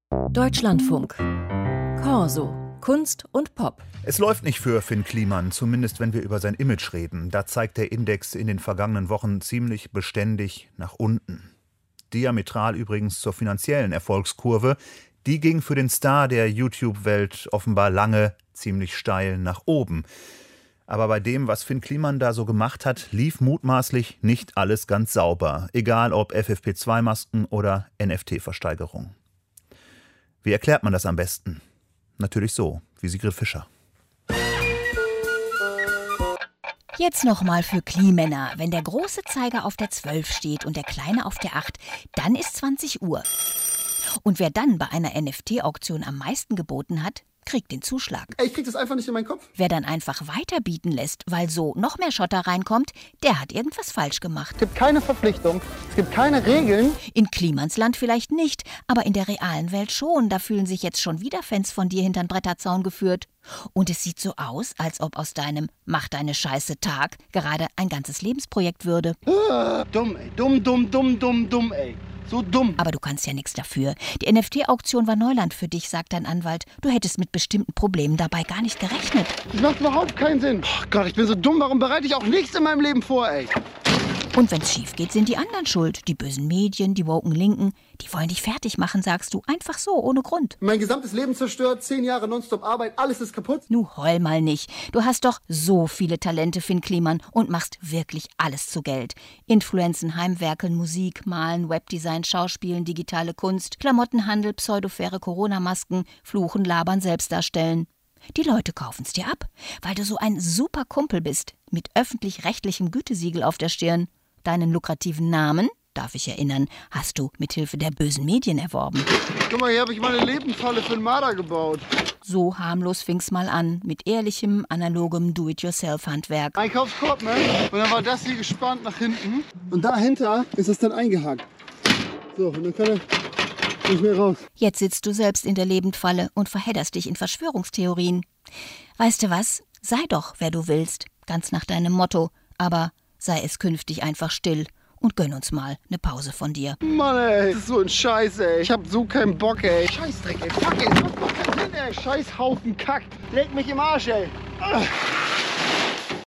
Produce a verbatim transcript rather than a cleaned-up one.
Deutschlandfunk. Corso. Kunst und Pop. Es läuft nicht für Finn Kliman, zumindest wenn wir über sein Image reden. Da zeigt der Index in den vergangenen Wochen ziemlich beständig nach unten. Diametral übrigens zur finanziellen Erfolgskurve. Die ging für den Star der YouTube-Welt offenbar lange ziemlich steil nach oben. Aber bei dem, was Finn Kliman da so gemacht hat, lief mutmaßlich nicht alles ganz sauber. Egal ob F F P zwei Masken oder N F T-Versteigerung. Wie erklärt man das am besten? Natürlich so, wie Sigrid Fischer. Jetzt nochmal für Klimänner. Wenn der große Zeiger auf der zwölf steht und der kleine auf der acht, dann ist zwanzig Uhr. Und wer dann bei einer N F T-Auktion am meisten geboten hat, kriegt den Zuschlag. Ey, ich krieg das einfach nicht in meinen Kopf. Wer dann einfach weiter bieten lässt, weil so noch mehr Schotter reinkommt, der hat irgendwas falsch gemacht. Es gibt keine Verpflichtung, es gibt keine Regeln. In Klimans Land vielleicht nicht, aber in der realen Welt schon. Da fühlen sich jetzt schon wieder Fans von dir hintern Bretterzaun geführt. Und es sieht so aus, als ob aus deinem Mach deine Scheiße Tag gerade ein ganzes Lebensprojekt würde. Ah, dumm, ey. Dumm, dumm, dumm, dumm, dumm, ey. So dumm. Aber du kannst ja nichts dafür. Die N F T-Auktion war Neuland für dich, sagt dein Anwalt. Du hättest mit bestimmten Problemen dabei gar nicht gerechnet. Das macht überhaupt keinen Sinn. Oh Gott, ich bin so dumm. Warum bereite ich auch nichts in meinem Leben vor, ey? Und wenn's schief geht, sind die anderen schuld. Die bösen Medien, die woken Linken. Die wollen dich fertig machen, sagst du. Einfach so, ohne Grund. Mein gesamtes Leben zerstört, zehn Jahre nonstop Arbeit, alles ist kaputt. Nu heul mal nicht. Du hast doch so viele Talente, Finn Kliman, und machst wirklich alles zu Geld. Influenzen, Heimwerkeln, Musik, Malen, Webdesign, Schauspielen, digitale Kunst, Klamottenhandel, pseudofaire Corona-Masken, Fluchen, Labern, selbst darstellen. Die Leute kaufen's dir ab, weil du so ein super Kumpel bist, mit öffentlich-rechtlichem Gütesiegel auf der Stirn. Deinen lukrativen Namen, darf ich erinnern, hast du mithilfe der bösen Medien erworben. Guck mal, hier habe ich meine Lebensfalle für den Marder gebaut. So harmlos fing's mal an, mit ehrlichem, analogem Do-it-yourself-Handwerk. Einkaufskorb, ne? Und dann war das hier gespannt nach hinten. Und dahinter ist es dann eingehakt. So, und dann kann er nicht mehr raus. Jetzt sitzt du selbst in der Lebendfalle und verhedderst dich in Verschwörungstheorien. Weißt du was? Sei doch, wer du willst, ganz nach deinem Motto, aber sei es künftig einfach still und gönn uns mal eine Pause von dir. Mann, ey, das ist so ein Scheiß, ey. Ich hab so keinen Bock, ey. Scheißdreck, ey. Fuck, ey. Das macht keinen Sinn, ey. Scheiß Haufen Kack. Leg mich im Arsch, ey. Ugh.